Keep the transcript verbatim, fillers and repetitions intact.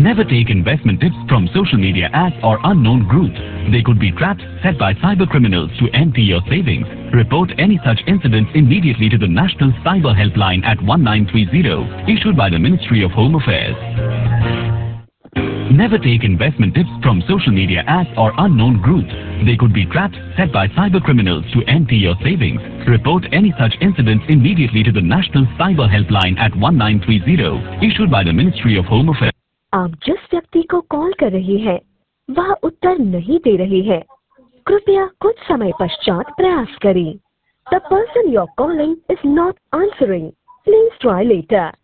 Never take investment tips from social media ads or unknown groups. They could be traps set by cyber criminals to empty your savings. Report any such incidents immediately to the National Cyber Helpline at one nine three zero, issued by the Ministry of Home Affairs. Never take investment tips from social media ads or unknown groups. They could be traps set by cyber criminals to empty your savings. Report any such incidents immediately to the National Cyber Helpline at one nine three zero, issued by the Ministry of Home Affairs. आप जिस व्यक्ति को call कर रही हैं, वह उत्तर नहीं दे रही है। कृपया कुछ समय पश्चात प्रयास करें। The person you're calling is not answering. Please try later.